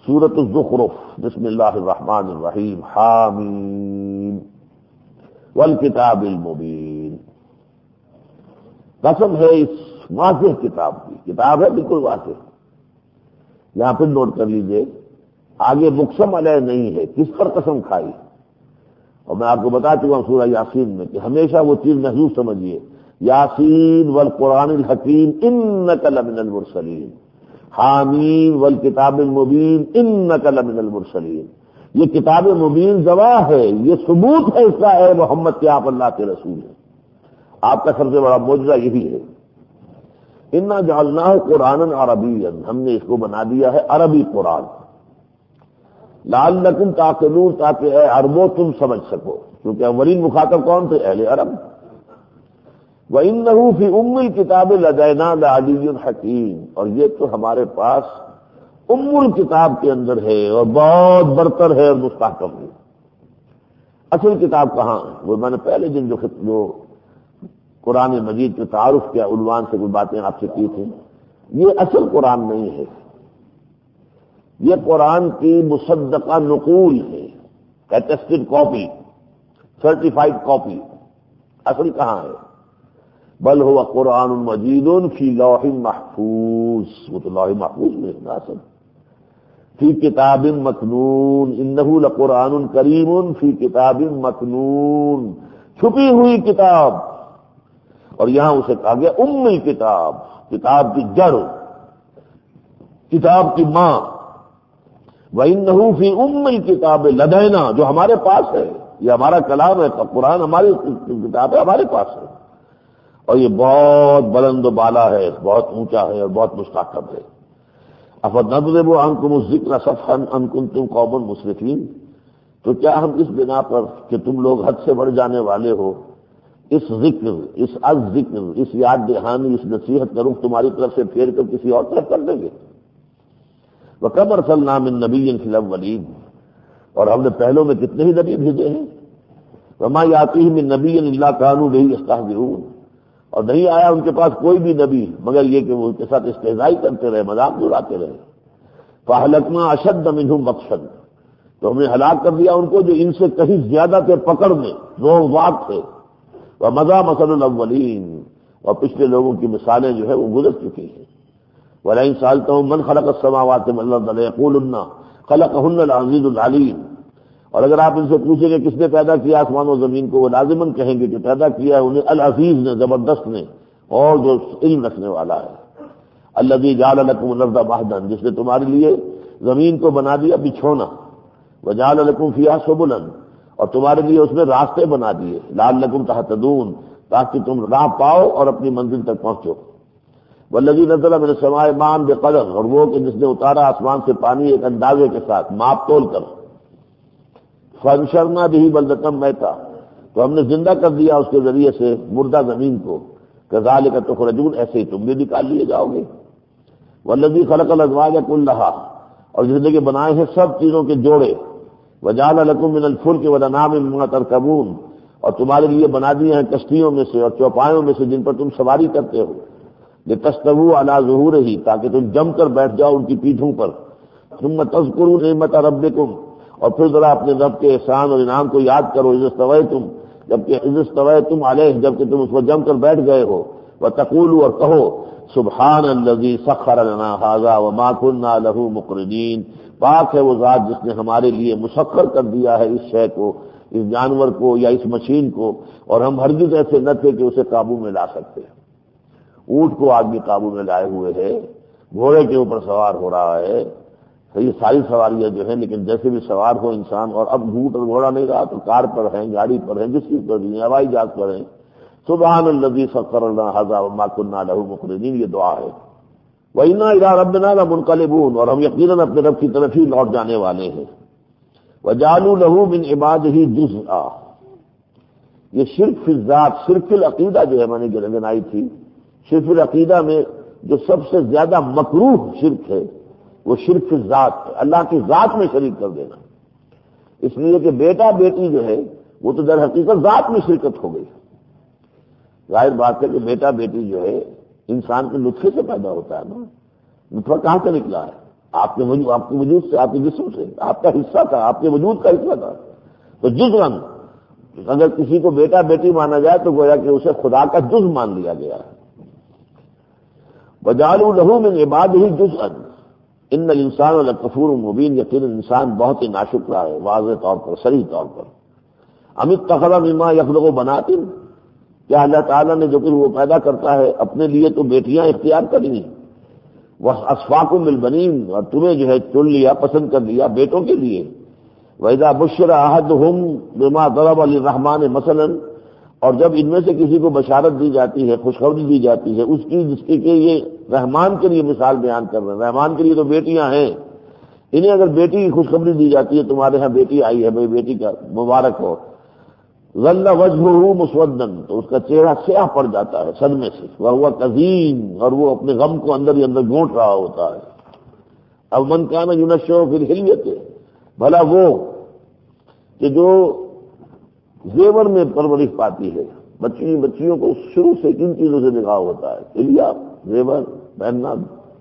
سورۃ الزخرف، بسم اللہ الرحمن الرحیم، حامیم والکتاب المبین۔ قسم ہے اس واضح کتاب کی، کتاب ہے بالکل واضح۔ یہاں پھر نوٹ کر لیجئے، آگے مقسم علیہ نہیں ہے، کس پر قسم کھائی۔ اور میں آپ کو بتا چکا ہوں سورہ یاسین میں کہ ہمیشہ وہ چیز محظوظ سمجھیے، یاسین والقرآن الحکیم انک لمن المرسلین، حامیم والکتاب المبین انک لمن المرسلین۔ یہ کتاب مبین گواہ ہے، یہ ثبوت ہے اس کا، اے محمد کہ آپ اللہ کے رسول ہیں۔ آپ کا سب سے بڑا معجزہ یہی ہے۔ انا جعلناہ قرآنا عربیا، ہم نے اس کو بنا دیا ہے عربی قرآن، لعلکم تعقلون، تاکہ اے عربو تم سمجھ سکو، کیونکہ اولین مخاطب کون تھے؟ اہل عرب۔ وَإِنَّهُ فِي أُمِّ الْكِتَابِ لَدَيْنَا لَعَلِيٌّ حَكِيمٌ، اور یہ تو ہمارے پاس ام الکتاب کے اندر ہے اور بہت برتر ہے اور مستحکم ہے۔ اصل کتاب کہاں ہے؟ وہ میں نے پہلے دن جو قرآن مجید کے تعارف کے عنوان سے کوئی باتیں آپ سے کی تھیں، یہ اصل قرآن نہیں ہے، یہ قرآن کی مصدقہ نقول ہے، اٹیسٹڈ کاپی، سرٹیفائڈ کاپی۔ اصل کہاں ہے؟ بل هو قرآن مجید فی لوح محفوظ، وہ تو لوح محفوظ میں ہے اصل، فی کتاب مکنون، انہ لقرآن کریم فی کتاب مکنون، چھپی ہوئی کتاب۔ اور یہاں اسے کہا گیا ام الکتاب، کتاب کی جڑ، کتاب کی ماں۔ وَإِنَّهُ فِي أُمِّ الْكِتَابِ لَدَيْنَا، جو ہمارے پاس ہے، یہ ہمارا کلام ہے، قرآن ہماری کتاب ہے، ہمارے پاس ہے، اور یہ بہت بلند و بالا ہے، بہت اونچا ہے اور بہت مستحکم ہے۔ أَفَنَضْرِبُ عَنْكُمُ الذِّكْرَ صَفْحًا أَنْ كُنْتُمْ قَوْمًا مُسْرِفِينَ، تو کیا ہم اس بنا پر کہ تم لوگ حد سے بڑھ جانے والے ہو، اس ذکر، اس ذکر، اس یاد دہانی، اس نصیحت کا رخ تمہاری طرف سے پھیر کر کسی اور طرف کر دیں گے؟ وَكَمْ أَرْسَلْنَا مِن نَبِيٍّ فِي الْأَوَّلِينَ، اور ہم نے پہلوں میں کتنے ہی نبی بھیجے ہیں۔ وَمَا يَأْتِيهِم مِّن نَبِيٍّ إِلَّا كَانُوا بِهِ يَسْتَهْزِئُونَ، اور نہیں آیا ان کے پاس کوئی بھی نبی مگر یہ کہ وہ ان کے ساتھ استہزائی کرتے رہے، مذاق اڑاتے رہے۔ فَأَهْلَكْنَا أَشَدَّ مِنْهُمْ بَطْشًا، تو ہم نے ہلاک کر دیا ان کو جو ان سے کہیں زیادہ تھے پکڑ میں، زور واق تھے۔ وَمَضَىٰ مَثَلُ الْأَوَّلِينَ، اور پچھلے لوگوں کی مثالیں جو ہے وہ گزر چکی ہیں۔ وَلَئِن سَأَلْتَهُم مَّنْ خَلَقَ السَّمَاوَاتِ وَالْأَرْضَ لَيَقُولُنَّ خَلَقَهُنَّ الْعَزِيزُ الْعَلِيمُ، اور اگر آپ ان سے پوچھیں کہ کس نے پیدا کیا آسمان و زمین کو، وہ لازماً کہیں گے کہ پیدا کیا ہے انہیں العزیز نے، زبردست نے، اور جو علم رکھنے والا ہے۔ الذی جعل لکم الارض مہدا، جس نے تمہارے لیے زمین کو بنا دیا بچھونا، وجعل لکم فیہا سبلا، اور تمہارے لیے اس میں راستے بنا دیے، لعلکم تہتدون، تاکہ تم راہ پاؤ اور اپنی منزل تک پہنچو۔ والذی نزل من السماء ماء بقدر، اور وہ کہ جس نے اتارا آسمان سے پانی ایک اندازے کے ساتھ، ماپ تول کر۔ فانشرنا به بلدۃ میتا، تو ہم نے زندہ کر دیا اس کے ذریعے سے مردہ زمین کو۔ کذالک تخرجون، ایسے ہی تم بھی نکال لیے جاؤ گے۔ والذی خلق الازواج کلھا، اور جس نے کہ بنائے ہیں سب چیزوں کے جوڑے۔ وجعل لکم من الفلک والانعام مما ترکبون، اور تمہارے لیے بنا دیے ہیں کشتیوں میں سے اور چوپایوں میں سے جن پر تم سواری کرتے ہو۔ لتستووا علی ظہورہ، تاکہ تم جم کر بیٹھ جاؤ ان کی پیٹھوں پر۔ ثم تذکروا نعمت ربکم، اور پھر ذرا اپنے رب کے احسان اور انعام کو یاد کرو، اذ استویتم، اذ استویتم علیہ، جبکہ تم اس پر جم کر بیٹھ گئے ہو۔ وتقولوا، اور کہو، سبحان الذی سخر لنا ھذا وما كنا له مقرنین، پاک ہے وہ ذات جس نے ہمارے لیے مسخر کر دیا ہے اس شے کو، اس جانور کو یا اس مشین کو، اور ہم ہرگز ایسے نہ تھے کہ اسے قابو میں لا سکتے۔ اونٹ کو آدمی قابو میں لائے ہوئے ہے، گھوڑے کے اوپر سوار ہو رہا ہے، یہ ساری سواریاں جو ہیں، لیکن جیسے بھی سوار ہو انسان، اور اب اونٹ اور گھوڑا نہیں رہا تو کار پر ہیں، گاڑی پر ہیں، جس چیز پر بھی ہیں، ہوائی جہاز پر ہیں۔ سبحان الذی سخر لنا ھذا وما كنا له مقرنین، یہ دعا ہے۔ وَإِنَّا إِلَىٰ رَبِّنَا لَمُنقَلِبُونَ، اور ہم یقیناً اپنے رب کی طرف ہی لوٹ جانے والے ہیں۔ وَجَعَلُوا لَهُ مِنْ عِبَادِهِ جُزْءًا، یہ شرک فی الذات، شرک فی العقیدہ جو ہے میں نے گنائی تھی، شرک فی العقیدہ میں جو سب سے زیادہ مکروہ شرک ہے وہ شرک فی الذات ہے، اللہ کی ذات میں شریک کر دینا۔ اس لیے کہ بیٹا بیٹی جو ہے وہ تو در حقیقت ذات میں شرکت ہو گئی۔ ظاہر بات ہے کہ بیٹا بیٹی جو ہے انسان کے نطفے سے پیدا ہوتا ہے نا، نطفہ کہاں سے نکلا ہے؟ آپ کے وجود سے، آپ کے جسم سے، آپ کا حصہ تھا، آپ کے وجود کا حصہ تھا. تو جزءاً اگر کسی کو بیٹا بیٹی مانا جائے تو گویا کہ اسے خدا کا جز مان لیا گیا ہے. وَجَعَلُوا لَهُ مِنْ عِبَادِهِ جُزْءًا ان الانسان لکفور مبین، یقینا انسان بہت ہی ناشکرا ہے واضح طور پر، صریح طور پر. ام اتخذ مما یخلق بنات، کیا اللہ تعالیٰ نے جو کہ وہ پیدا کرتا ہے اپنے لیے تو بیٹیاں اختیار کر لی، واصفاکم بالبنین، اور تمہیں جو ہے چن لیا، پسند کر لیا بیٹوں کے لیے. وَإِذَا بُشِّرَ أَحَدُهُم بِمَا ضَرَبَ لِلرَّحْمَٰنِ مَثَلًا، اور جب ان میں سے کسی کو بشارت دی جاتی ہے، خوشخبری دی جاتی ہے اس کی جس کی کہ یہ رحمان کے لیے مثال بیان کر رہے ہیں، رحمان کے لیے تو بیٹیاں ہیں، انہیں اگر بیٹی کی خوشخبری دی جاتی ہے تمہارے ہاں بیٹی آئی ہے، بھائی بیٹی کا مبارک ہو، ظل وجهه مسودا، تو اس کا چہرہ سیاہ پڑ جاتا ہے صدمے سے، وهو کظیم، اور وہ اپنے غم کو اندر ہی اندر گھونٹ رہا ہوتا ہے. اب من کان ينشأ في الحلیۃ، بھلا وہ کہ جو زیور میں پرورش پاتی ہے، بچیوں کو شروع سے کن چیزوں سے نکاح ہوتا ہے، حلیہ، زیور پہننا.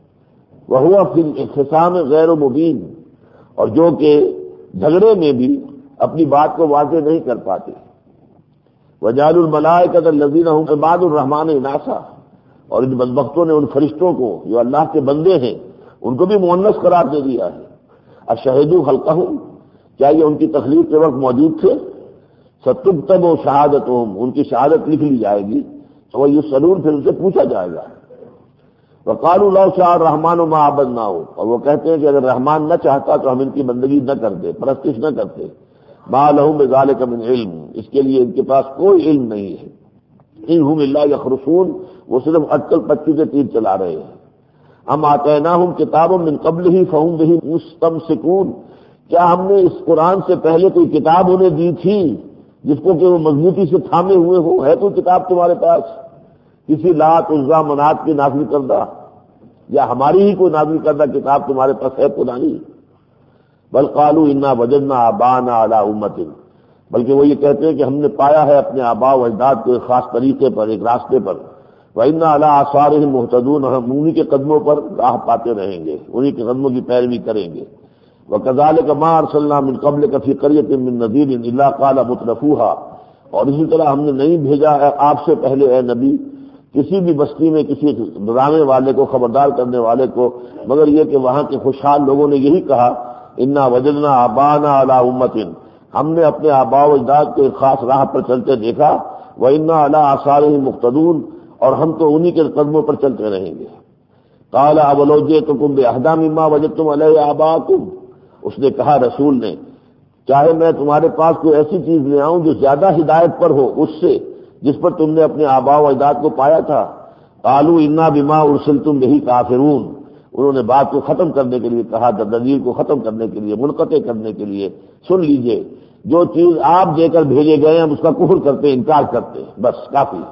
وهو في الانقسام غیر مبین، اور جو کہ جھگڑے میں بھی اپنی بات کو واضح نہیں کر پاتے. وَجَعَلُوا الْمَلَائِكَةَ الَّذِينَ هُمْ عِبَادُ الرَّحْمَٰنِ إِنَاثًا، اور ان بدبختوں نے ان فرشتوں کو جو اللہ کے بندے ہیں ان کو بھی مؤنث قرار دے دیا ہے. اَشَهِدُوا خَلْقَهُمْ، کیا یہ ان کی تخلیق کے وقت موجود تھے؟ سَتُكْتَبُ شَهَادَتُهُمْ، ان کی شہادت لکھ لی جائے گی. وَيُسْأَلُونَ، پھر ان سے پوچھا جائے گا. وَقَالُوا لَوْ شَاءَ الرَّحْمَٰنُ مَا عَبَدْنَاهُ، اور وہ کہتے ہیں کہ اگر رحمان نہ چاہتا تو ہم ان کی بندگی نہ کرتے، پرستش نہ کرتے. مَا لَهُم بِذَٰلِكَ مِنْ عِلْمٍ، اس کے لیے ان کے پاس کوئی علم نہیں ہے. إِنْ هُمْ إِلَّا يَخْرُصُونَ، وہ صرف اٹکل پچو کے تیر چلا رہے ہیں. أَمْ آتَيْنَاهُمْ كِتَابًا مِّن قَبْلِهِ فَهُمْ بِهِ مُسْتَمْسِكُونَ، کیا ہم نے اس قرآن سے پہلے کوئی کتاب انہیں دی تھی جس کو کہ وہ مضبوطی سے تھامے ہوئے ہوں؟ ہے کوئی کتاب تمہارے پاس کسی لات عزا منات کی نازل کردہ، یا ہماری ہی کوئی نازل کردہ کتاب تمہارے پاس ہے پرانی؟ بل قالوا انا وجدنا آباءنا علی امۃ، بلکہ وہ یہ کہتے ہیں کہ ہم نے پایا ہے اپنے آباء و اجداد کو ایک خاص طریقے پر، ایک راستے پر. وَإِنَّا عَلَىٰ آثَارِهِمْ مُهْتَدُونَ، ہم انہی کے قدموں پر راہ پاتے رہیں گے، انہی کے قدموں کی پیروی کریں گے. وَكَذَٰلِكَ مَا أَرْسَلْنَا مِن قَبْلِكَ فِي قَرْيَةٍ مِّن نَّذِيرٍ إِلَّا قَالَ مُتْرَفُوهَا، اور اسی طرح ہم نے نہیں بھیجا ہے آپ سے پہلے اے نبی کسی بھی بستی میں کسی ڈرانے والے کو، خبردار کرنے والے کو، مگر یہ کہ وہاں کے خوشحال لوگوں نے یہی کہا انا وجدنا آباءنا علی امۃ، ہم نے اپنے آباء و اجداد کو ایک خاص راہ پر چلتے دیکھا. وَإِنَّا عَلَىٰ آثَارِهِمْ مُقْتَدُونَ، اور ہم تو انہی کے قدموں پر چلتے رہیں گے. قَالَ أَوَلَوْ جِئْتُكُمْ بِأَهْدَىٰ مِمَّا وَجَدتُّمْ عَلَيْهِ آبَاءَكُمْ، اس نے کہا رسول نے، چاہے میں تمہارے پاس کوئی ایسی چیز لے آؤں جو زیادہ ہدایت پر ہو اس سے جس پر تم نے اپنے آباء و اجداد کو پایا تھا. قَالُوا إِنَّا بِمَا أُرْسِلْتُمْ بِهِ كَافِرُونَ، انہوں نے بات کو ختم کرنے کے لیے کہا، دلیل کو ختم کرنے کے لیے، منقطع کرنے کے لیے. سن لیجئے، جو چیز آپ دے کر بھیجے گئے ہیں ہم اس کا کفر کرتے، انکار کرتے، بس کافی.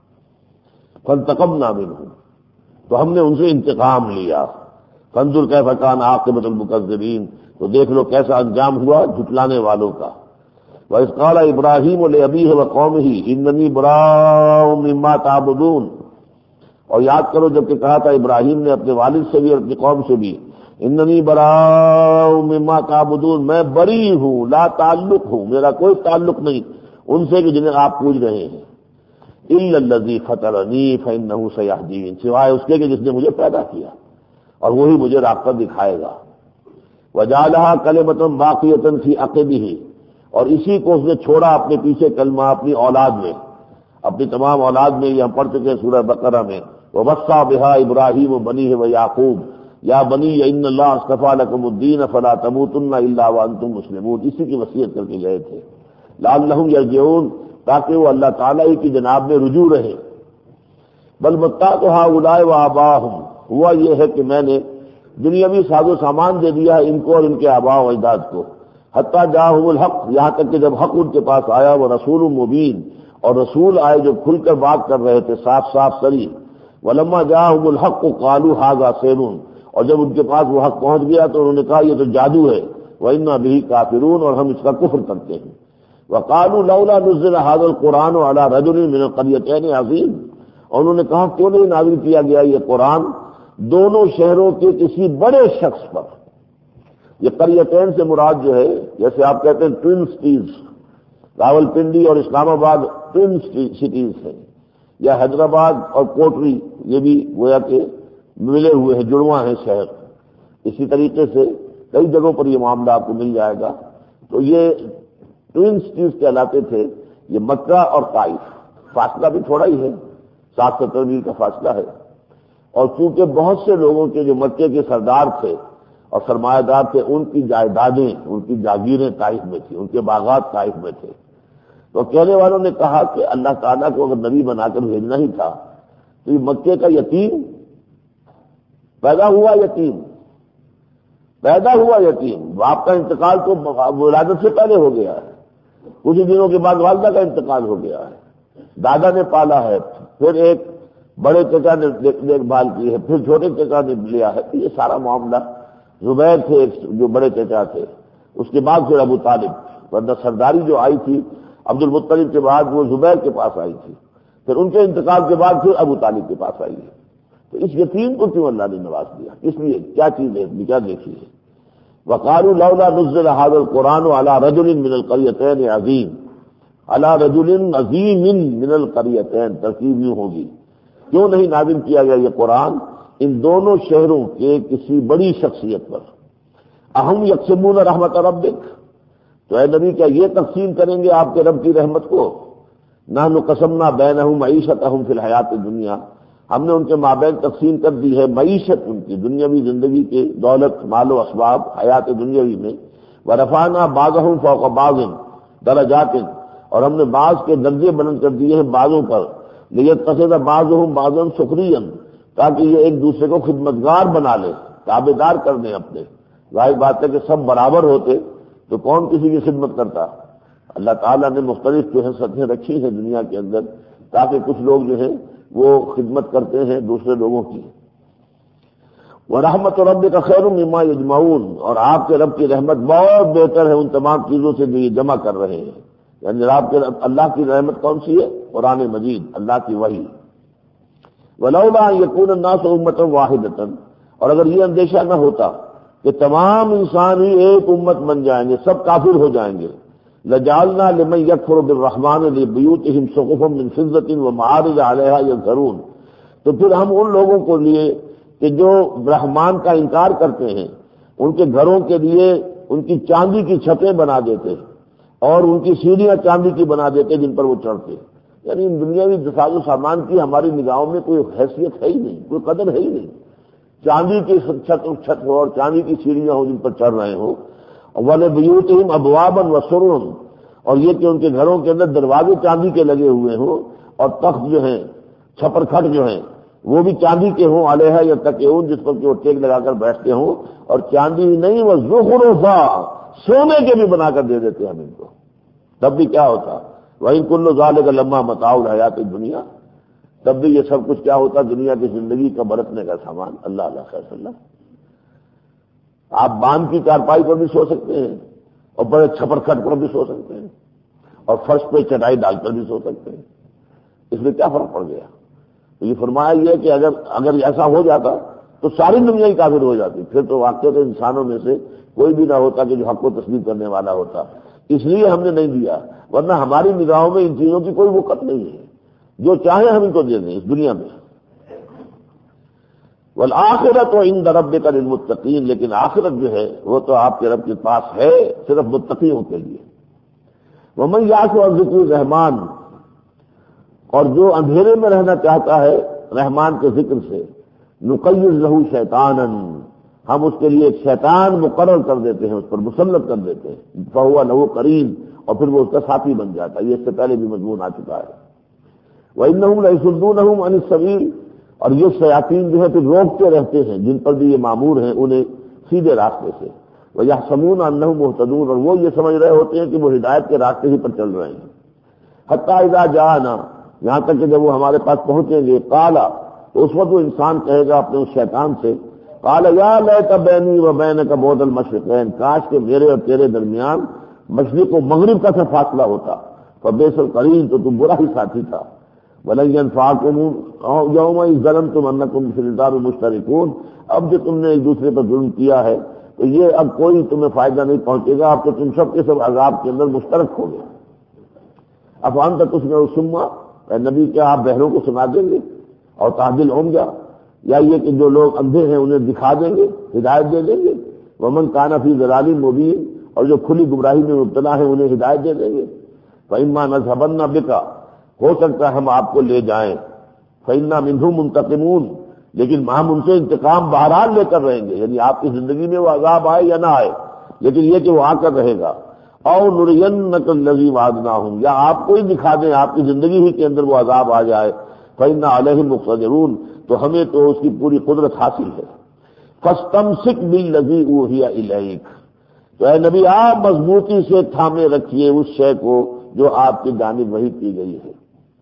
فَانْتَقَمْنَا مِنْهُمْ، تو ہم نے ان سے انتقام لیا. فَانظُرْ كَيْفَ كَانَ عَاقِبَةُ الْمُكَذِّبِينَ، تو دیکھ لو کیسا انجام ہوا جھٹلانے والوں کا. وَإِذْ قَالَ إِبْرَاهِيمُ لِأَبِيهِ وَقَوْمِهِ إِنَّنِي بَرَاءٌ مِّمَّا تَعْبُدُونَ، اور یاد کرو جب کہ کہا تھا ابراہیم نے اپنے والد سے بھی اور اپنی قوم سے بھی، اننی براء مما تعبدون، میں بری ہوں، لا تعلق ہوں، میرا کوئی تعلق نہیں ان سے کہ جنہیں آپ پوج رہے ہیں. الا الذی فطرنی فانہ سیہدین، سوائے اس کے کہ جس نے مجھے پیدا کیا اور وہی مجھے راستہ دکھائے گا. وجعلها کلمۃ باقیۃ فی عقبہ، اور اسی کو اس نے چھوڑا اپنے پیچھے کلمہ اپنی اولاد میں، اپنی تمام اولاد میں. یہ ہم پڑھ چکے ہیں سورہ بقرہ میں، وَوَصَّىٰ بِهَا إِبْرَاهِيمُ بَنِيهِ وَيَعْقُوبُ يَا بَنِيَّ إِنَّ اللَّهَ اصْطَفَىٰ لَكُمُ الدِّينَ فَلَا تَمُوتُنَّ إِلَّا وَأَنتُم مُّسْلِمُونَ، اسی کی وصیت کر کے گئے تھے. لَعَلَّهُمْ يَرْجِعُونَ، تاکہ وہ اللہ تعالیٰ ہی کی جناب میں رجوع رہے. بل متعت هؤلاء وآباءهم، ہوا یہ ہے کہ میں نے دنیاوی ساز و سامان دے دیا ہے ان کو اور ان کے آباء و اجداد کو. حتیٰ جاءهم الحق، یہاں تک کہ جب حق ان کے پاس آیا، وہ رسول مبین، اور رسول آئے جو کھل کر بات کر رہے تھے، صاف صاف سری. ولما جاءهم الحق قالوا هذا سحر، اور جب ان کے پاس وہ حق پہنچ گیا تو انہوں نے کہا یہ تو جادو ہے. وإنا به کافرون، اور ہم اس کا کفر کرتے ہیں. وقالوا لولا نزل هذا القرآن على رجل من القريتين عظيم، اور انہوں نے کہا کیوں نہیں نازل کیا گیا یہ قرآن دونوں شہروں کے کسی بڑے شخص پر. یہ قریتین سے مراد جو ہے، جیسے آپ کہتے ہیں ٹوین سٹیز، راول پنڈی اور اسلام آباد ٹوین سٹیز ہیں، یا حیدرآباد اور کوٹری، یہ بھی گویا کہ ملے ہوئے ہیں، جڑواں ہیں شہر. اسی طریقے سے کئی جگہوں پر یہ معاملہ آپ کو مل جائے گا. تو یہ ٹوین سٹیز کہلاتے تھے. یہ مکہ اور طائف، فاصلہ بھی تھوڑا ہی ہے، 60-70 میل کا فاصلہ ہے. اور چونکہ بہت سے لوگوں کے جو مکے کے سردار تھے اور سرمایہ دار تھے، ان کی جائیدادیں، ان کی جاگیریں طائف میں تھیں، ان کے باغات طائف میں تھے. تو کہنے والوں نے کہا کہ اللہ تعالیٰ کو اگر نبی بنا کر بھیجنا ہی تھا تو یہ مکے کا یتیم پیدا ہوا یتیم، باپ کا انتقال تو ولادت سے پہلے ہو گیا ہے، کچھ دنوں کے بعد والدہ کا انتقال ہو گیا ہے، دادا نے پالا ہے، پھر ایک بڑے چچا نے دیکھ بھال کی ہے، پھر چھوٹے چچا نے لیا ہے. یہ سارا معاملہ، زبیر تھے ایک جو بڑے چچا تھے، اس کے بعد پھر ابو طالب، ورنہ سرداری جو آئی تھی عبد المطلب کے بعد وہ زبیر کے پاس آئی تھی، پھر ان کے انتقال کے بعد پھر ابو طالب کے پاس آئی ہے. تو اس یتیم کو کیوں اللہ نے نواز دیا؟ اس لیے کیا چیز ہے، کیا دیکھی ہے. وقالوا لولا نزل هذا القرآن على رجل من القريتين عظيم، على رجل عظيم من القريتين، ترکیب یوں ہوگی، کیوں نہیں نازل کیا گیا یہ قرآن ان دونوں شہروں کے کسی بڑی شخصیت پر. اہم یقسمون رحمت ربک، تو اے نبی کیا یہ تقسیم کریں گے آپ کے رب کی رحمت کو؟ نحن قسمنا بینہم معیشتہم فی الحیات الدنیا، ہم نے ان کے مابین تقسیم کر دی ہے معیشت ان کی دنیاوی زندگی کے، دولت مال و اسباب حیات دنیاوی میں. ورفعنا بعضهم فوق بعض درجات، اور ہم نے بعض کے درجے بلند کر دیے ہیں بعضوں پر. لیتخذ بعضهم بعضا سخریا، تاکہ یہ ایک دوسرے کو خدمتگار بنا لے، تابعدار کر دیں اپنے. ظاہر بات ہے کہ سب برابر ہوتے تو کون کسی کی خدمت کرتا. اللہ تعالیٰ نے مختلف جو ہے سطحیں رکھی ہیں دنیا کے اندر، تاکہ کچھ لوگ جو ہیں وہ خدمت کرتے ہیں دوسرے لوگوں کی. وَرَحْمَتُ رَبِّكَ خَيْرٌ مِّمَّا يَجْمَعُونَ، اور آپ کے رب کی رحمت بہت بہتر ہے ان تمام چیزوں سے جو یہ جمع کر رہے ہیں. یعنی آپ کے اللہ کی رحمت کون سی ہے؟ قرآن مجید، اللہ کی وحی. وَلَوْلَا أَن يَكُونَ النَّاسُ أُمَّةً وَاحِدَةً، اور اگر یہ اندیشہ نہ ہوتا کہ تمام انسان ہی ایک امت بن جائیں گے، سب کافر ہو جائیں گے، لَجَعَلْنَا لِمَن يَكْفُرُ بِالرَّحْمَٰنِ لِبُيُوتِهِمْ سُقُفًا مِّن فِضَّةٍ وَمَعَارِجَ عَلَيْهَا يَظْهَرُونَ، تو پھر ہم ان لوگوں کو لیے کہ جو رحمان کا انکار کرتے ہیں، ان کے گھروں کے لیے ان کی چاندی کی چھتیں بنا دیتے اور ان کی سیڑھیاں چاندی کی بنا دیتے جن پر وہ چڑھتے. یعنی دنیاوی ساز و سامان کی ہماری نگاہوں میں کوئی حیثیت ہے ہی نہیں، کوئی قدر ہے ہی نہیں. چاندی کی چھت ہو اور چاندی کی سیڑھیاں ہو جن پر چڑھ رہے ہوں. وَلِبُيُوتِهِمْ أَبْوَابًا وَسُرُرًا، اور یہ کہ ان کے گھروں کے اندر دروازے چاندی کے لگے ہوئے ہوں، اور تخت جو ہیں، چھپر کھٹ جو ہیں وہ بھی چاندی کے ہوں، علیہا یتکئون، جس پر کہ وہ ٹیک لگا کر بیٹھتے ہوں. اور چاندی ہی نہیں، وہ زخرفا، سونے کے بھی بنا کر دے دیتے ہم ان کو، تب بھی کیا ہوتا. وَإِن كُلُّ ذَلِكَ لَمَّا مَتَاعُ الْحَيَاةِ الدُّنْيَا، تب بھی یہ سب کچھ کیا ہوتا؟ دنیا کی زندگی کا برتنے کا سامان. اللہ خیر اللہ. آپ باندھ کی چارپائی پر بھی سو سکتے ہیں، اور بڑے چھپر کھٹ پر بھی سو سکتے ہیں، اور فرش پہ چٹائی ڈال کر بھی سو سکتے ہیں. اس میں کیا فرق پڑ گیا؟ تو یہ فرمایا یہ کہ اگر ایسا ہو جاتا تو ساری دنیا ہی کافر ہو جاتی، پھر تو واقعی تو انسانوں میں سے کوئی بھی نہ ہوتا کہ جو حق کو تسلیم کرنے والا ہوتا. اس لیے ہم نے نہیں دیا، ورنہ ہماری نگاہوں میں ان چیزوں کی کوئی وقت نہیں ہے. جو چاہیں ہم ان کو دے دیں اس دنیا میں. والآخرۃ عند ربک للمتقین، لیکن آخرت جو ہے وہ تو آپ کے رب کے پاس ہے صرف متقیوں کے لیے. ومن یعش عن ذکر الرحمن، اور جو اندھیرے میں رہنا چاہتا ہے رحمان کے ذکر سے، نقیض لہ شیطانا، ہم اس کے لیے ایک شیطان مقرر کر دیتے ہیں، اس پر مسلط کر دیتے ہیں. فہو لہ قرین، اور پھر وہ اس کا ساتھی بن جاتا ہے. یہ اس سے پہلے بھی مضمون آ چکا ہے. وَإِنَّهُمْ لَيَصُدُّونَهُمْ عَنِ السَّبِيلِ، اور یہ شیاطین جو ہے پھر روکتے رہتے ہیں جن پر بھی یہ مامور ہیں انہیں سیدھے راستے سے. وَيَحْسَبُونَ أَنَّهُمْ مُهْتَدُونَ، اور وہ یہ سمجھ رہے ہوتے ہیں کہ وہ ہدایت کے راستے ہی پر چل رہے ہیں. حَتَّى إِذَا جَاءَنَا، یہاں تک کہ جب وہ ہمارے پاس پہنچیں گے، قَالَ، تو اس وقت وہ انسان کہے گا اپنے اس شیطان سے، قَالَ يَا لَيْتَ بَيْنِي وَبَيْنَكَ بُعْدَ الْمَشْرِقَيْنِ، کاش کہ میرے اور تیرے درمیان مشرق و مغرب کا سے فاصلہ ہوتا. فَبِئْسَ الْقَرِينُ، تو تم برا ہی ساتھی تھا. وَلَن يَنفَعَكُمْ يَوْمَ إِذْ ظَلَمْتُمْ أَنَّكُمْ فِي الْعَذَابِ مُشْتَرِكُونَ، اب جو تم نے ایک دوسرے پر ظلم کیا ہے تو یہ اب کوئی تمہیں فائدہ نہیں پہنچے گا، اب تو تم سب کے سب عذاب کے اندر مشترک ہو گئے۔ افان تک اس میں سما، اے نبی کیا آپ بہروں کو سنا دیں گے اور تعدل ہوں گا، یا یہ کہ جو لوگ اندھے ہیں انہیں دکھا دیں گے، ہدایت دے دیں گے؟ ومن کان فی ضلال مبین، اور جو کھلی گمراہی میں مبتلا ہے انہیں ہدایت دے دیں گے۔ فإما نذهبن بک، ہو سکتا ہے ہم آپ کو لے جائیں، فإنا منهم منتقمون، لیکن ہم ان سے انتقام بہرحال لے کر رہیں گے، یعنی آپ کی زندگی میں وہ عذاب آئے یا نہ آئے، لیکن یہ کہ وہ آ کر رہے گا۔ او نرینک الذی وعدناہم، یا آپ کو ہی دکھا دیں، آپ کی زندگی ہی کے اندر وہ عذاب آ جائے، فإنا علیہم مقتدرون، تو ہمیں تو اس کی پوری قدرت حاصل ہے۔ فاستمسک بالذی اوحی الیک، تو اے نبی آپ مضبوطی سے تھامے رکھیے اس شے کو جو آپ کی جانب وحی کی گئی ہے۔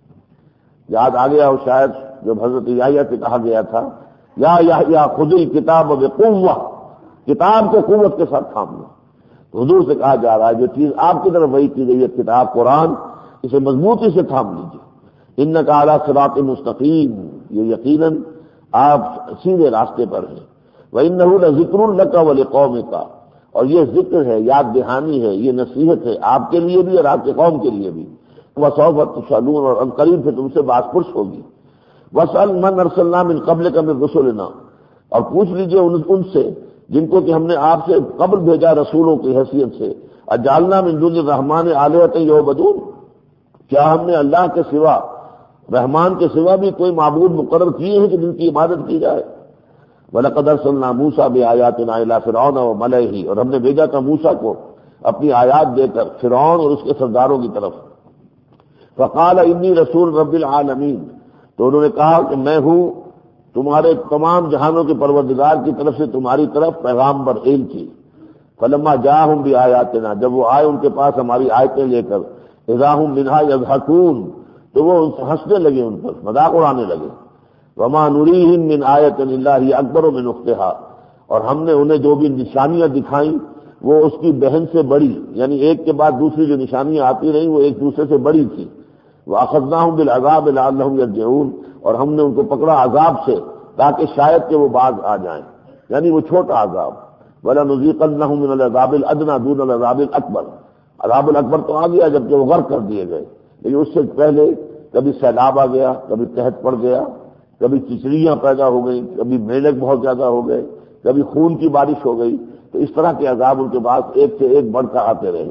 یاد آ گیا ہو شاید جب حضرت یحییٰ سے کہا گیا تھا یا یحییٰ خذ الکتاب بقوہ، کتاب کو قوت کے ساتھ تھامنا، تو حضور سے کہا جا رہا ہے جو چیز آپ کی طرف وحی کی گئی ہے کتاب قرآن، اسے مضبوطی سے تھام لیجیے۔ انک علی صراط مستقیم، یہ یقیناً آپ سیدھے راستے پر ہیں۔ وانہ لذکر لک ولقومک، اور یہ ذکر ہے، یاد دہانی ہے، یہ نصیحت ہے آپ کے لیے بھی اور آپ کے قوم کے لیے بھی۔ وسوف تسألون، اور قریب سے تم سے بات پرس ہوگی۔ واسأل من ارسلنا من قبلک من رسلنا، اور پوچھ لیجئے ان سے جن کو کہ ہم نے آپ سے قبل بھیجا رسولوں کی حیثیت سے، اجعلنا من دون الرحمن آلہۃ یعبدون، کیا ہم نے اللہ کے سوا، رحمان کے سوا بھی کوئی معبود مقرر کیے ہیں کہ جن کی عبادت کی جائے؟ وَلَقَدْ أَرْسَلْنَا مُوسَىٰ بِآيَاتِنَا إِلَىٰ فِرْعَوْنَ وَمَلَئِهِ، اور ہم نے بھیجا تھا موسیٰ کو اپنی آیات دے کر فرعون اور اس کے سرداروں کی طرف۔ فَقَالَ إِنِّي رَسُولُ رَبِّ الْعَالَمِينَ، تو انہوں نے کہا کہ میں ہوں تمہارے تمام جہانوں کے پروردگار کی طرف سے تمہاری طرف پیغامبر کی۔ فَلَمَّا جَاءَهُم بِآيَاتِنَا، جب وہ آئے ان کے پاس ہماری آیتیں لے کر، إِذَا هُم مِنْهَا يَضْحَكُونَ، تو وہ ان سے ہنسنے لگے، ان پر مذاق اڑانے لگے۔ وَمَا نُرِيهِم مِّنْ آيَةٍ إِلَّا هِيَ أَكْبَرُ مِنْ أُخْتِهَا، اور ہم نے انہیں جو بھی نشانیاں دکھائیں وہ اس کی بہن سے بڑی، یعنی ایک کے بعد دوسری جو نشانیاں آتی رہیں وہ ایک دوسرے سے بڑی تھی۔ وَأَخَذْنَاهُم بِالْعَذَابِ لَعَلَّهُمْ يَرْجِعُونَ، اور ہم نے ان کو پکڑا عذاب سے تاکہ شاید کہ وہ باز آ جائیں، یعنی وہ چھوٹا عذاب۔ وَلَنُذِيقَنَّهُم مِّنَ الْعَذَابِ الْأَدْنَىٰ دُونَ الْعَذَابِ الْأَكْبَرِ، عذاب الاکبر تو آ گیا جبکہ وہ غرق کر دیے گئے، لیکن اس سے پہلے کبھی سیلاب آ گیا، کبھی قحط پڑ گیا، کبھی چچڑیاں پیدا ہو گئی، کبھی میلک بہت زیادہ ہو گئے، کبھی خون کی بارش ہو گئی، تو اس طرح کے عذاب ان کے پاس ایک سے ایک بڑھ کر آتے رہے۔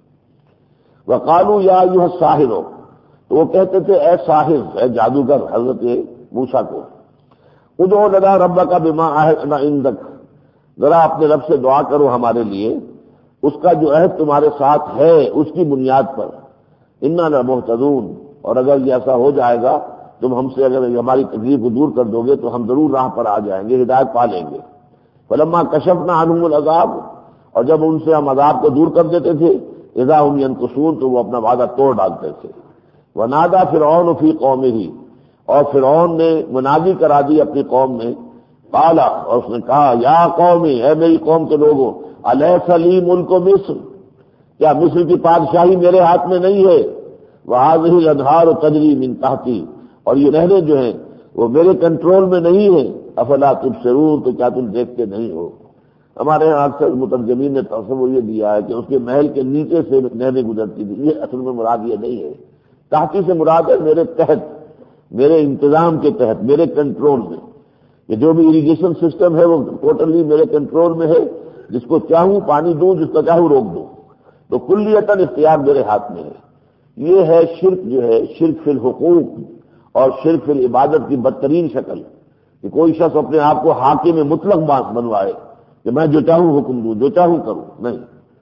وقالوا یا ایھا الساحر، تو وہ کہتے تھے اے ساحر، اے جادوگر، حضرت موسیٰ کو، ادعو لنا ربک بما عہدنا عندک، ذرا اپنے رب سے دعا کرو ہمارے لیے اس کا جو عہد تمہارے ساتھ ہے اس کی بنیاد پر، انا لمہتدون، اور اگر یہ ایسا ہو جائے گا تم ہم سے اگر ہماری تکلیف کو دور کر دو گے تو ہم ضرور راہ پر آ جائیں گے، ہدایت پا لیں گے۔ فلما کشفنا عنہم العذاب، اور جب ان سے ہم عذاب کو دور کر دیتے تھے، اذا هم ينكثون، تو وہ اپنا وعدہ توڑ ڈالتے تھے۔ ونادى فرعون فی قومه، اور فرعون نے منادی کرا دی اپنی قوم میں، قال، اور اس نے کہا یا قوم، اے میری قوم کے لوگوں، الیس لی ملک مصر، کیا مصر کی بادشاہی میرے ہاتھ میں نہیں ہے؟ وهذه الانہار تجری من تحتی، اور یہ نہریں جو ہیں وہ میرے کنٹرول میں نہیں ہیں۔ افلا تبصرون، تو کیا تم دیکھتے نہیں ہو؟ ہمارے یہاں اکثر مترجمین نے تصور یہ دیا ہے کہ اس کے محل کے نیچے سے نہریں گزرتی تھی، یہ اصل میں مراد یہ نہیں ہے۔ تحتی سے مراد ہے میرے تحت، میرے انتظام کے تحت، میرے کنٹرول میں، یہ جو بھی اریگیشن سسٹم ہے وہ ٹوٹلی میرے کنٹرول میں ہے، جس کو چاہوں پانی دوں، جس کو چاہوں روک دوں، تو کلیتاً اختیار میرے ہاتھ میں ہے۔ یہ ہے شرک، جو ہے شرک فی الحقوق اور شرک فی العبادت کی بدترین شکل، کہ کوئی شخص اپنے آپ کو حاکم مطلق بنوائے کہ میں جو چاہوں حکم دوں، جو چاہوں کروں، نہیں،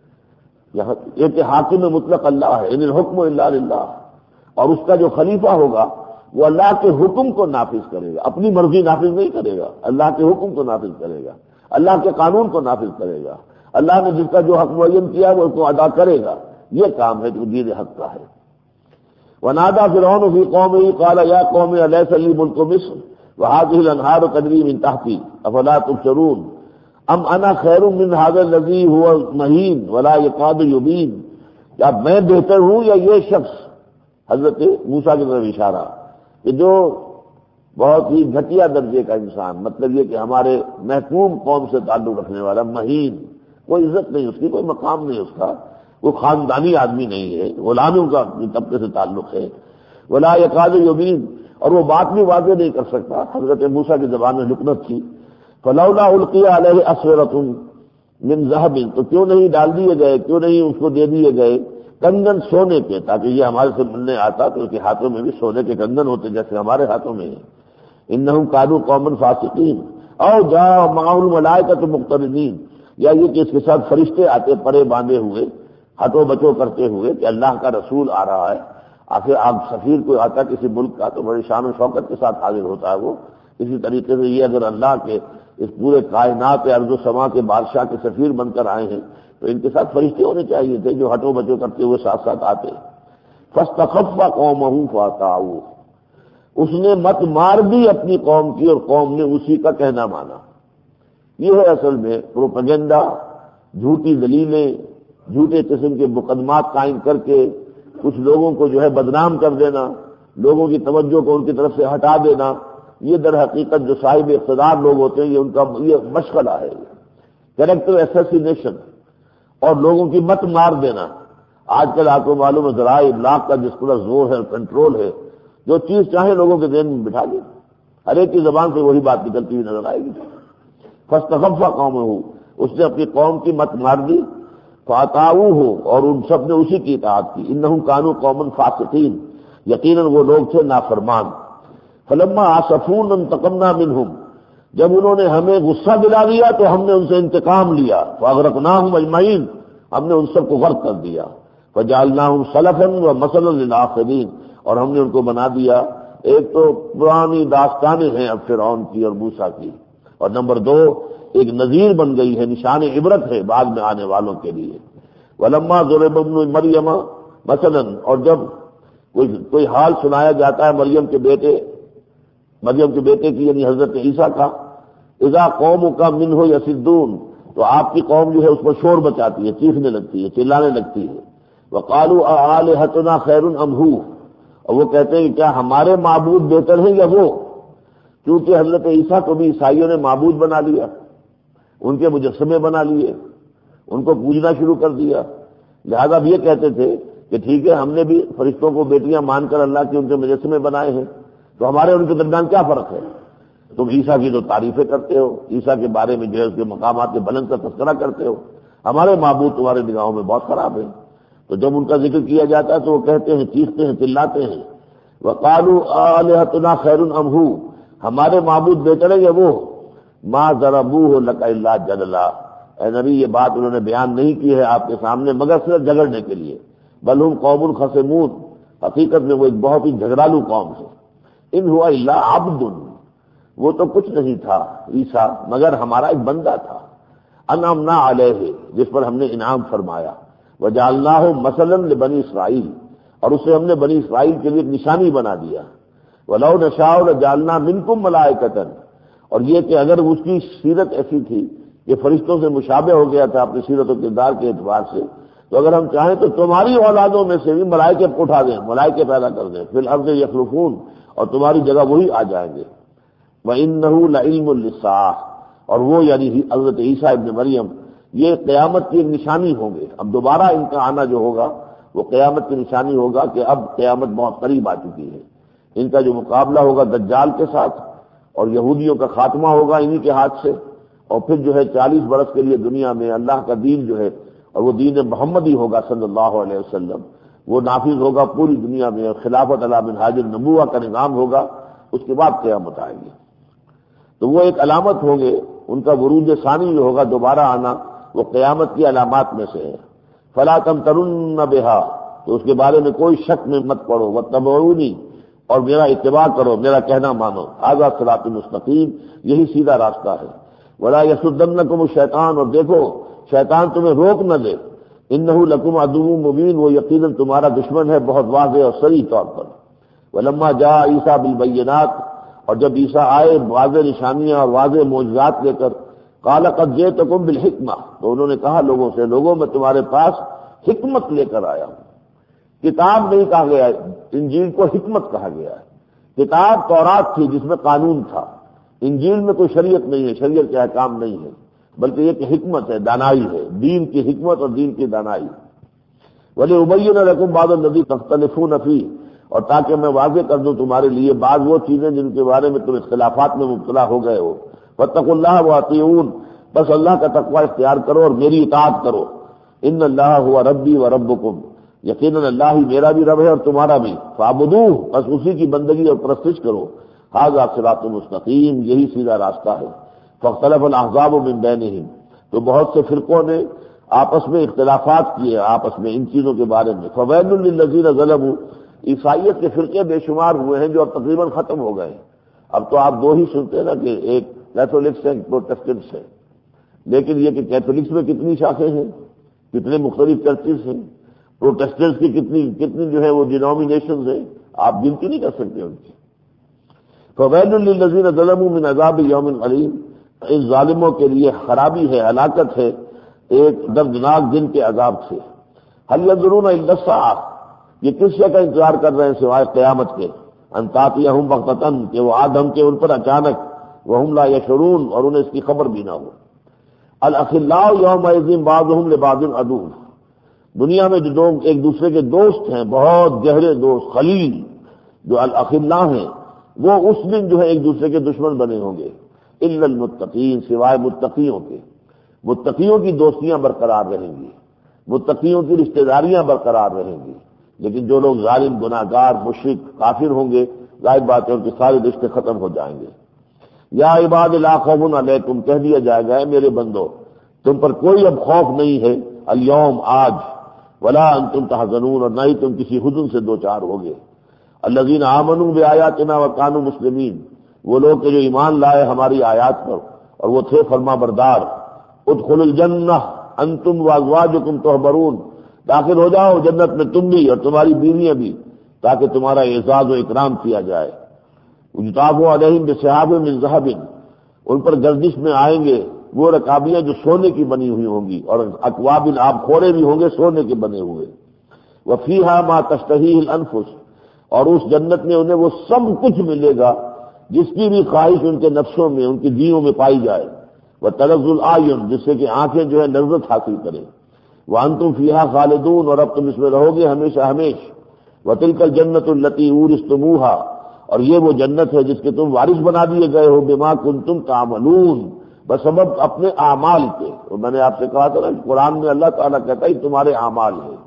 یہ کہ حاکم مطلق اللہ ہے، ان الحکم الا للہ، اور اس کا جو خلیفہ ہوگا وہ اللہ کے حکم کو نافذ کرے گا، اپنی مرضی نافذ نہیں کرے گا، اللہ کے حکم کو نافذ کرے گا، اللہ کے قانون کو نافذ کرے گا، اللہ نے جس کا جو حق معین کیا وہ اس کو ادا کرے گا، یہ کام ہے جو دین حق کا ہے۔ ونادى فرعون في قومه قال يا قوم أليس لي ملك مصر وهذه الأنهار تجري من تحتي أفلا تبصرون أم أنا خير من هذا الذي هو مهين ولا يكاد يبين، کیا میں بہتر ہوں یا یہ شخص، حضرت موسیٰ کی طرف اشارہ، کہ جو بہت ہی گھٹیا درجے کا انسان، مطلب یہ کہ ہمارے محکوم قوم سے تعلق رکھنے والا، مہین، کوئی عزت نہیں اس کی، کوئی مقام نہیں اس کا، وہ خاندانی آدمی نہیں ہے، غلاموں کا طبقے سے تعلق ہے۔ ولا یکاد یبین، اور وہ بات بھی واضح نہیں کر سکتا۔ حضرت موسیٰ کی زبان میں لکنت تھی، فلولا القی علیہ اسورۃ من ذہب، تو کیوں نہیں ڈال دیے گئے، کیوں نہیں اس کو دے دیے گئے کنگن سونے کے، تاکہ یہ ہمارے سے ملنے آتا تو اس کے ہاتھوں میں بھی سونے کے کنگن ہوتے جیسے ہمارے ہاتھوں میں ہیں۔ انہم کانوا قوما فاسقین او جاء معه الملائکۃ مقترنین، یا یہ کہ اس کے ساتھ فرشتے آتے پرے باندھے ہوئے، ہٹو بچو کرتے ہوئے کہ اللہ کا رسول آ رہا ہے۔ آخر آپ سفیر کوئی آتا کسی ملک کا تو بڑی شان و شوکت کے ساتھ حاضر ہوتا ہے وہ، اسی طریقے سے یہ اگر اللہ کے اس پورے کائنات ارض و سما کے بادشاہ کے سفیر بن کر آئے ہیں تو ان کے ساتھ فرشتے ہونے چاہیے تھے جو ہٹو بچو کرتے ہوئے ساتھ ساتھ آتے۔ فاستخف قومہ فاطاعوہ، اس نے مت مار دی اپنی قوم کی اور قوم نے اسی کا کہنا مانا۔ یہ ہے اصل میں پروپیگنڈا، جھوٹی دلیلیں، جھوٹے قسم کے مقدمات قائم کر کے کچھ لوگوں کو جو ہے بدنام کر دینا، لوگوں کی توجہ کو ان کی طرف سے ہٹا دینا، یہ در حقیقت جو صاحب اقتدار لوگ ہوتے ہیں یہ ان کا یہ مشغلہ ہے، کیریکٹر ایسیسینیشن اور لوگوں کی مت مار دینا۔ آج کل آپ کو معلوم ہے ذرائع ابلاغ کا جس طرح زور ہے اور کنٹرول ہے، جو چیز چاہے لوگوں کے ذہن میں بٹھا دیں، ہر ایک کی زبان سے وہی بات نکلتی ہوئی نظر آئے گی۔ فاستخف قومہ، اس نے اپنی قوم کی مت مار دی، فاطاعوہ، اور ان سب نے اسی کی اطاعت کی۔ انہم کانوا قوما فاسقین، یقیناً وہ لوگ تھے نافرمان۔ فلما آسفونا انتقمنا منہم، جب انہوں نے ہمیں غصہ دلا دیا تو ہم نے ان سے انتقام لیا۔ فاغرقناہم اجمعین، ہم نے ان سب کو غرق کر دیا۔ فجعلناہم سلفا ومثلا للآخرین، اور ہم نے ان کو بنا دیا، ایک تو پرانی داستانیں ہیں اب فرعون کی اور موسیٰ کی، اور نمبر دو ایک نذیر بن گئی ہے، نشان عبرت ہے بعد میں آنے والوں کے لیے۔ ولما ضرب ابن مریم مثلا، اور جب کوئی حال سنایا جاتا ہے مریم کے بیٹے کی یعنی حضرت عیسیٰ کا، اذا قومک منہ یصدون، تو آپ کی قوم جو ہے اس پر شور بچاتی ہے، چیخنے لگتی ہے، چلانے لگتی ہے۔ وقالوا آلہتنا خیر ام ہو، اور وہ کہتے ہیں کہ کیا ہمارے معبود بہتر ہیں یا وہ، کیونکہ حضرت عیسیٰ کو بھی عیسائیوں نے معبود بنا لیا، ان کے مجسمے بنا لیے، ان کو پوجنا شروع کر دیا۔ لہذا اب یہ کہتے تھے کہ ٹھیک ہے ہم نے بھی فرشتوں کو بیٹیاں مان کر اللہ کے ان کے مجسمے بنائے ہیں، تو ہمارے ان کے درمیان کیا فرق ہے؟ تم عیسیٰ کی تو تعریفیں کرتے ہو، عیسیٰ کے بارے میں جو ہے اس کے مقامات کے بلند کا تذکرہ کرتے ہو، ہمارے معبود تمہارے نگاہوں میں بہت خراب ہیں۔ تو جب ان کا ذکر کیا جاتا ہے تو وہ کہتے ہیں، چیختے ہیں، چلاتے ہیں، وقالوا آلہتنا خیر ام ہو، ہمارے معبود بہتر ہے یا وہ، ما ضربوہ لک الا جدلا، اے نبی یہ بات انہوں نے بیان نہیں کی ہے آپ کے سامنے مگر صرف جھگڑنے کے لیے، بل ہم قوم خصمون، حقیقت میں وہ ایک بہت ہی جھگڑالو قوم ہے۔ ان ہوا الا عبد، وہ تو کچھ نہیں تھا عیسیٰ مگر ہمارا ایک بندہ تھا، انعمنا علیہ، جس پر ہم نے انعام فرمایا، وجعلناہ مثلا لبنی اسرائیل، اور اسے ہم نے بنی اسرائیل کے لیے ایک نشانی بنا دیا۔ وَلَوْ نَشَاءُ لَجَعَلْنَا مِنْكُمْ مَلَائِكَةً، اور یہ کہ اگر اس کی سیرت ایسی تھی کہ فرشتوں سے مشابہ ہو گیا تھا اپنی سیرت و کردار کے اعتبار سے، تو اگر ہم چاہیں تو تمہاری اولادوں میں سے بھی ملائکے اٹھا دیں، ملائکے پیدا کر دیں، فی الارض یخلفون، اور تمہاری جگہ وہی آ جائیں گے۔ وَإِنَّهُ لَعِلْمٌ لِلسَّاعَةِ، اور وہ یعنی حضرت عیسیٰ ابن مریم یہ قیامت کی ایک نشانی ہوں گے، اب دوبارہ ان کا آنا جو ہوگا وہ قیامت کی نشانی ہوگا کہ اب قیامت بہت قریب آ چکی ہے۔ ان کا جو مقابلہ ہوگا دجال کے ساتھ، اور یہودیوں کا خاتمہ ہوگا انہی کے ہاتھ سے، اور پھر جو ہے 40 برس کے لیے دنیا میں اللہ کا دین جو ہے، اور وہ دین محمدی ہوگا صلی اللہ علیہ وسلم، وہ نافذ ہوگا پوری دنیا میں، اور خلافت علی منہاج النبوہ کا نظام ہوگا، اس کے بعد قیامت آئے گی۔ تو وہ ایک علامت ہوں گے، ان کا ورود ثانی جو ہوگا دوبارہ آنا، وہ قیامت کی علامات میں سے ہے۔ فلا تمترن بہا، تو اس کے بارے میں کوئی شک میں مت پڑو، واتبعونی، اور میرا اتباع کرو، میرا کہنا مانو، ھذا صراط مستقیم، یہی سیدھا راستہ ہے۔ ولا یصدنکم الشیطان، اور دیکھو شیطان تمہیں روک نہ دے، انہ لکم عدو مبین، وہ یقیناً تمہارا دشمن ہے بہت واضح اور صریح طور پر۔ ولما جاء عیسیٰ بالبینات، اور جب عیسیٰ آئے واضح نشانیاں اور واضح معجزات لے کر، قال قد جئتکم بالحکمہ، تو انہوں نے کہا لوگوں سے، لوگوں میں تمہارے پاس حکمت لے کر آیا ہوں۔ کتاب نہیں کہا گیا، انجیل کو حکمت کہا گیا ہے، کتاب تورات تھی جس میں قانون تھا، انجیل میں کوئی شریعت نہیں ہے، شریعت کے احکام نہیں ہے، بلکہ یہ کہ حکمت ہے، دانائی ہے، دین کی حکمت اور دین کی دانائی۔ وَلِأُبَيِّنَ لَكُمْ بَعْضَ الَّذِي تَخْتَلِفُونَ فِيهِ، اور تاکہ میں واضح کر دوں تمہارے لیے بعض وہ چیزیں جن کے بارے میں تم اختلافات میں مبتلا ہو گئے ہو۔ وَاتَّقُوا اللَّهَ وَأَطِيعُونِ، بس اللہ کا تقوی اختیار کرو اور میری اطاعت کرو۔ ان اللہ هو ربی و ربکم، یقیناً اللہ ہی میرا بھی رب ہے اور تمہارا بھی، فاعبدوہ، بس اسی کی بندگی اور پرستش کرو۔ ھذا صراط مستقیم، یہی سیدھا راستہ ہے۔ فاختلف الاحزاب من بینہم، تو بہت سے فرقوں نے آپس میں اختلافات کیے آپس میں ان چیزوں کے بارے میں۔ فویل للذین ظلموا، عیسائیت کے فرقے بے شمار ہوئے ہیں جو اب تقریباً ختم ہو گئے ہیں۔ اب تو آپ دو ہی سنتے ہیں نا کہ ایک کیتھولکس ہیں، ایک پروٹسٹنٹس ہیں، لیکن یہ کہ کیتھولکس میں کتنی شاخیں ہیں، کتنے مختلف چرچز ہیں، پروٹسٹنٹس کی کتنی جو ہے وہ ڈینومینیشنز ہیں، آپ گنتی نہیں کر سکتے ان کی۔ فویل للذین ظلموا من عذاب یوم علیم، ان ظالموں کے لیے خرابی ہے، ہلاکت ہے ایک دردناک دن کے عذاب سے۔ هل ينظرون الا الساعة، یہ کس شے کا انتظار کر رہے ہیں سوائے قیامت کے، ان تأتیہم بغتۃ، کہ وہ آ دھم کے ان پر اچانک، وہم لا یشعرون، اور انہیں اس کی خبر بھی نہ ہو۔ الاخلاء یومئذ بعضهم لبعض عدو، دنیا میں جو لوگ ایک دوسرے کے دوست ہیں، بہت گہرے دوست، خلیل جو الاخلاء ہیں، وہ اس دن جو ہے ایک دوسرے کے دشمن بنے ہوں گے۔ الا المتقین، سوائے متقیوں کے، متقیوں کی دوستیاں برقرار رہیں گی، متقیوں کی رشتہ داریاں برقرار رہیں گی، لیکن جو لوگ ظالم، گناہگار، مشرک، کافر ہوں گے، ظاہر بات ہے ان کے سارے رشتے ختم ہو جائیں گے۔ یا عباد لا خوف علیکم، کہہ دیا جائے گا اے میرے بندو تم پر کوئی اب خوف نہیں ہے، الیوم، آج، ولا انتم تحزنون، اور نہ ہی تم کسی حزن سے دوچار ہوگے۔ الذین آمنوا بآیاتنا وکانوا مسلمین، وہ لوگ کہ جو ایمان لائے ہماری آیات پر اور وہ تھے فرما بردار۔ ادخلوا الجنہ انتم وازواجکم تحبرون، داخل ہو جاؤ جنت میں تم بھی اور تمہاری بیویاں بھی، تاکہ تمہارا اعزاز و اکرام کیا جائے۔ یطاف علیہم بسحاب من ذہب، ان پر گردش میں آئیں گے وہ رکابیاں جو سونے کی بنی ہوئی ہوں گی، اور اکواب، آب خورے بھی ہوں گے سونے کے بنے ہوئے۔ وفیہا ما تشتہیہ الانفس، اور اس جنت میں انہیں وہ سب کچھ ملے گا جس کی بھی خواہش ان کے نفسوں میں، ان کی جیوں میں پائی جائے۔ وتلذ الاعین، جس سے کہ آنکھیں جو ہے لذت حاصل کریں۔ وانتم فیہا خالدون، اور اب تم اس میں رہو گے ہمیشہ ہمیش۔ وتلک الجنۃ التی اورثتموہا، اور یہ وہ جنت ہے جس کے تم وارث بنا دیے گئے ہو، بما کنتم تعملون، بسبب اپنے اعمال کے۔ اور میں نے آپ سے کہا تھا نا قرآن میں اللہ تعالیٰ کہتا ہے یہ تمہارے اعمال ہیں،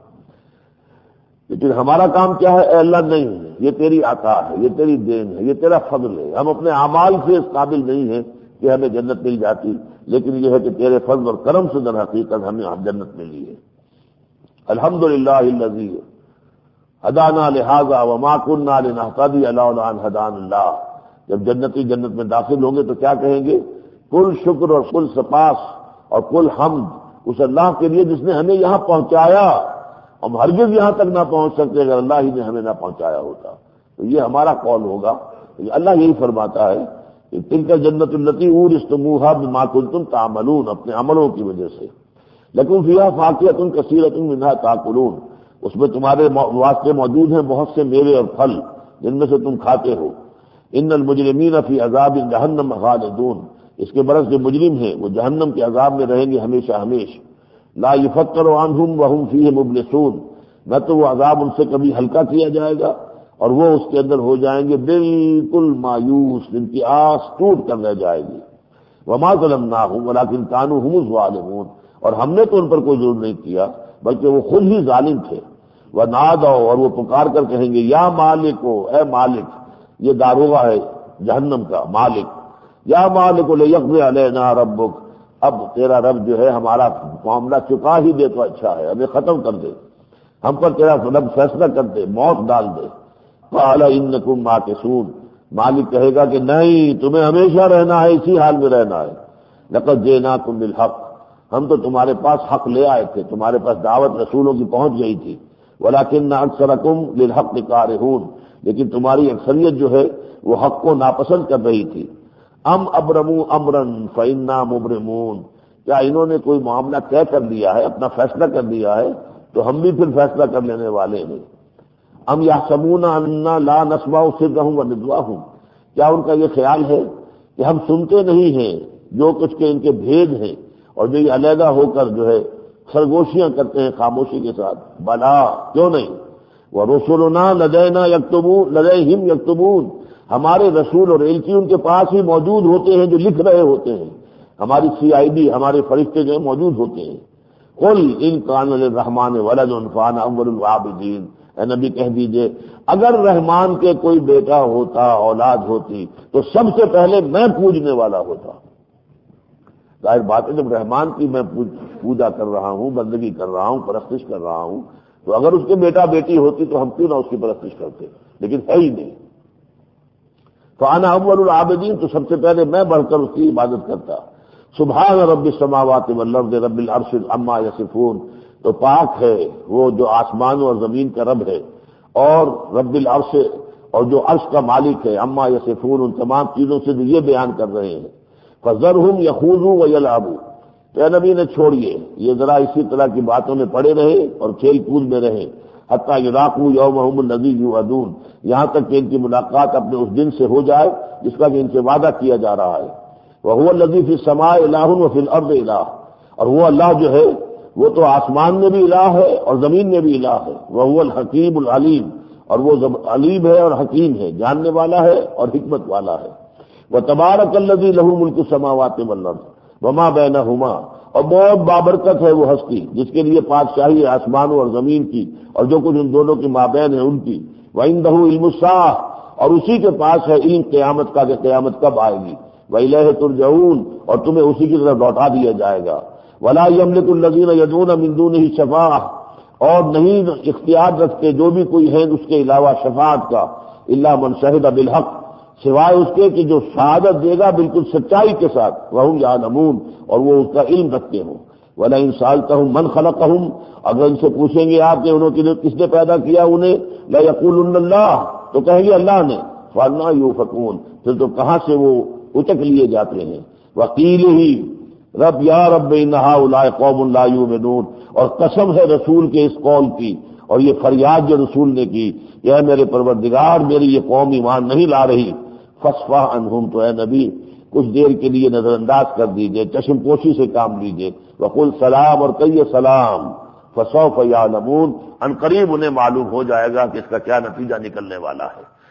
لیکن ہمارا کام کیا ہے؟ اے اللہ نہیں، یہ تیری عطا ہے، یہ تیری دین ہے، یہ تیرا فضل ہے، ہم اپنے اعمال سے اس قابل نہیں ہیں کہ ہمیں جنت مل جاتی، لیکن یہ ہے کہ تیرے فضل اور کرم سے در حقیقت ہمیں جنت ملی ہے۔ الحمدللہ الذی ہدانا لہذا وما کنا لنہتدی لولا ان ہدانا اللہ، جب جنتی جنت میں داخل ہوں گے تو کیا کہیں گے؟ کل شکر اور کل سپاس اور کل حمد اس اللہ کے لیے جس نے ہمیں یہاں پہنچایا، ہم ہرگز یہاں تک نہ پہنچ سکتے اگر اللہ ہی نے ہمیں نہ پہنچایا ہوتا۔ تو یہ ہمارا قول ہوگا، اللہ یہی فرماتا ہے کہ تلک جنت التی اورثتموہا بما کنتم تعملون، اپنے عملوں کی وجہ سے۔ لکم فیہا فاکہۃ کثیرۃ منھا تاکلون، اس میں تمہارے واسطے موجود ہیں بہت سے میوے اور پھل جن میں سے تم کھاتے ہو۔ ان المجرمین فی عذاب جہنم خالدون، اس کے برعکس جو مجرم ہیں وہ جہنم کے عذاب میں رہیں گے ہمیشہ ہمیش۔ لا یفتر عنہم وہم فیہ مبلسون، نہ تو وہ عذاب ان سے کبھی ہلکا کیا جائے گا اور وہ اس کے اندر ہو جائیں گے بالکل مایوس، جن کی آس ٹوٹ کر رہ جائے گی۔ وما ظلمناہم ولکن کانوا ھم الظالمون، اور ہم نے تو ان پر کوئی ظلم نہیں کیا بلکہ وہ خود ہی ظالم تھے۔ ونادوا، اور وہ پکار کر کہیں گے یا مالک، اے مالک، یہ داروغہ ہے جہنم کا، مالک، یا مالک لیقضی علینا ربک، اب تیرا رب جو ہے ہمارا معاملہ چکا ہی دے تو اچھا ہے، ہمیں ختم کر دے، ہم پر تیرا رب فیصلہ کر دے، موت ڈال دے۔ قال انکم ماکثون، مالک کہے گا کہ نہیں، تمہیں ہمیشہ رہنا ہے، اسی حال میں رہنا ہے۔ لقد جئناکم بالحق، ہم تو تمہارے پاس حق لے آئے تھے، تمہارے پاس دعوت رسولوں کی پہنچ گئی تھی۔ ولکن اکثرکم للحق کارہون، لیکن تمہاری اکثریت جو ہے وہ حق کو ناپسند کر رہی تھی۔ ام ابرموا امرا فانا مبرمون، کیا انہوں نے کوئی معاملہ طے کر لیا ہے، اپنا فیصلہ کر لیا ہے تو ہم بھی پھر فیصلہ کر لینے والے ہیں۔ ام یحسبون انا لا نسمع سرهم ونجواهم، کیا ان کا یہ خیال ہے کہ ہم سنتے نہیں ہیں جو کچھ کے ان کے بھید ہیں اور جو یہ علیحدہ ہو کر جو ہے سرگوشیاں کرتے ہیں خاموشی کے ساتھ؟ بلا، کیوں نہیں؟ وَرُسُلُنَا لَدَيْنَا يَكْتُبُونَ لَدَيْهِمْ يَكْتُبُونَ، ہمارے رسول اور ایلچی ان کے پاس ہی موجود ہوتے ہیں جو لکھ رہے ہوتے ہیں، ہماری CID، ہمارے فرشتے جو ہیں موجود ہوتے ہیں۔ قُلْ إِن كَانَ لِلرَّحْمَٰنِ وَلَدٌ فَأَنَا أَوَّلُ الْعَابِدِينَ، اے نبی کہہ دیجئے اگر رحمان کے کوئی بیٹا ہوتا، اولاد ہوتی، تو سب سے پہلے میں پوجنے والا ہوتا۔ ظاہر بات ہے جب رحمان کی میں پوجا کر رہا ہوں، بندگی کر رہا ہوں، پرستش کر رہا ہوں، تو اگر اس کے بیٹا بیٹی ہوتی تو ہم کیوں نہ اس کی پرستش کرتے، لیکن ہے ہی نہیں۔ فانا اول العابدین، تو سب سے پہلے میں بڑھ کر اس کی عبادت کرتا۔ سبحان رب السماوات والارض رب العرش عما یصفون، تو پاک ہے وہ جو آسمانوں اور زمین کا رب ہے، اور رب العرش، اور جو عرش کا مالک ہے، عما یصفون، ان تمام چیزوں سے جو یہ بیان کر رہے ہیں۔ فذرہم یخوضوا ویلعبوا، تو اے نبی نے چھوڑیے یہ ذرا اسی طرح کی باتوں میں پڑے رہے اور کھیل کود میں رہے، حتیٰ یلاقوا یومہم الذی یوعدون، یہاں تک کہ ان کی ملاقات اپنے اس دن سے ہو جائے جس کا کہ ان سے وعدہ کیا جا رہا ہے۔ وہو الذی فی السماء الہ وفی الارض الہ، اور وہ اللہ جو ہے وہ تو آسمان میں بھی الہ ہے اور زمین میں بھی الہ ہے۔ وہو الحکیم العلیم، اور وہ علیم ہے اور حکیم ہے، جاننے والا ہے اور حکمت والا ہے۔ وتبارک الذی لہ ملک السماوات والارض وما بینہما، اور بہت بابرکت ہے وہ ہستی جس کے لیے بادشاہی آسمانوں اور زمین کی اور جو کچھ ان دونوں کے مابین ہے ان کی۔ وعندہ علم الساعہ، اور اسی کے پاس ہے علم قیامت کا کہ قیامت کب آئے گی۔ وإلیہ ترجعون، اور تمہیں اسی کی طرف لوٹا دیا جائے گا۔ ولا یملک الذین یدعون من دونہ شفاعہ، اور نہیں اختیار رکھتے جو بھی کوئی ہے اس کے علاوہ شفاعت کا، الا من شہد بالحق، سوائے اس کے کہ جو شہادت دے گا بالکل سچائی کے ساتھ، وہم یعلمون، اور وہ اس کا علم رکھتے ہوں۔ وَلَئِن سَأَلْتَهُم مَّنْ خَلَقَهُم، اگر ان سے پوچھیں گے آپ کہ انہوں کے لیے کس نے پیدا کیا انہیں، لَيَقُولُنَّ اللَّهُ، تو کہیں گے اللہ نے۔ فَأَنَّىٰ يُؤْفَكُونَ، پھر تو کہاں سے وہ اٹک لیے جاتے ہیں۔ وَقِيلِهِ رب یا رب إِنَّ هَٰؤُلَاءِ قَوْمٌ لَا يُؤْمِنُونَ، اور قسم ہے رسول کے اس قول کی اور یہ فریاد جو رسول نے کی کہ اے میرے پروردگار میری یہ قوم ایمان نہیں لا رہی۔ فاصفح عنہم، تو اے نبی کچھ دیر کے لیے نظر انداز کر دیجئے، چشم پوشی سے کام لیجئے۔ وقل سلام، اور کہیے سلام۔ فسوف یعلمون، ان قریب انہیں معلوم ہو جائے گا کہ اس کا کیا نتیجہ نکلنے والا ہے۔